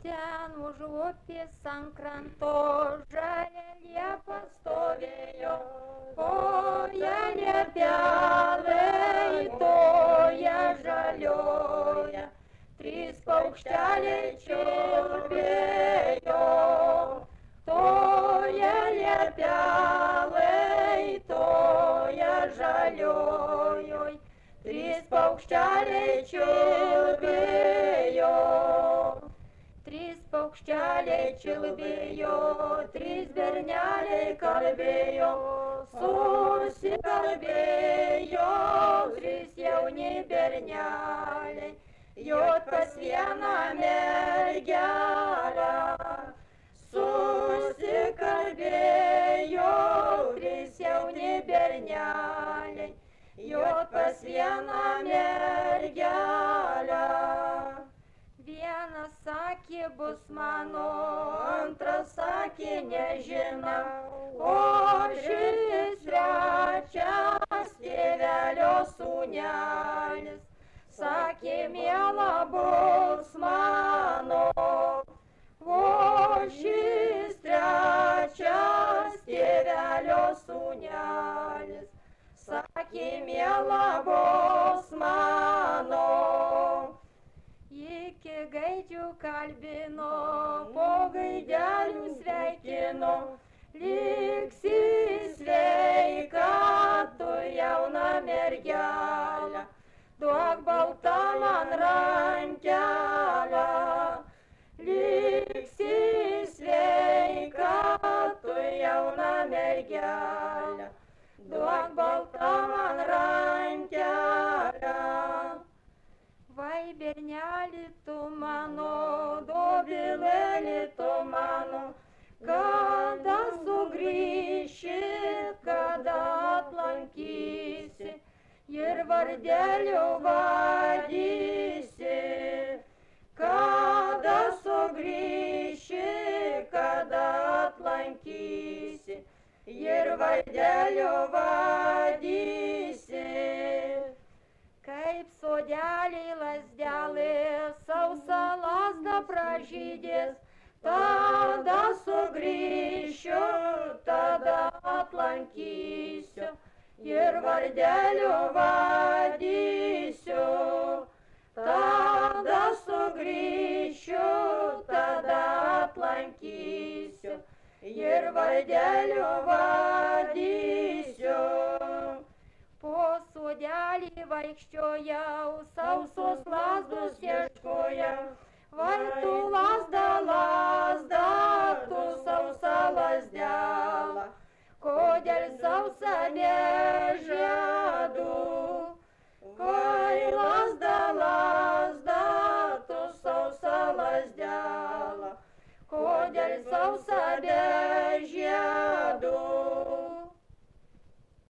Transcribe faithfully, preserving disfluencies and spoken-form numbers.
Ten už upės ant kranto žalia liepa stovėjo, koja liepelai toje žalioje, trys paukšteliai čiulbėjo, toje liepelai toje žaliojoj, trys paukšteliai čiulbėjo. Trys paukšteliai čiulbėjo, trys berneliai kalbėjo, susikalbėjo, trys jauni berneliai, jot pas vieną mergelę. Susikalbėjo, trys jauni berneliai, jot pas vieną mergelę. Vienas sakė bus mano, antras sakė nežinau, o šis trečias tėvelio sūnelis sakė miela bus mano, o šis trečias tėvelio sūnelis sakė miela bus mano. Iki gaidžių kalbino, po gaidelių sveikino, liksi sveika tu jauna mergelė, duok baltą man rankelę. Liksi sveika tu jauna mergelė, duok baltą man rankelę. Vai berneli tu mano, dobilėli tu mano, kada sugrįši, kada aplankysi ir vardelio vadysi. Kada sugrįši, kada aplankysi ir vardelio vadysi. Kaip sodeliai lasdelės, sausa lasda pražydės, tada sugrįšiu, tada aplankysiu ir vardelio vadysiu. Tada sugrįšiu, tada aplankysiu ir vardelio vadysiu. Po sodelį vaikščiojau, sausos lasdos ieškojau, vai tu lasda, lasda, tu sausa lasdelą, kodėl sausa nežadu. Vai lasda, lasda, tu sausa lasdelą, kodėl sausa be žiedų.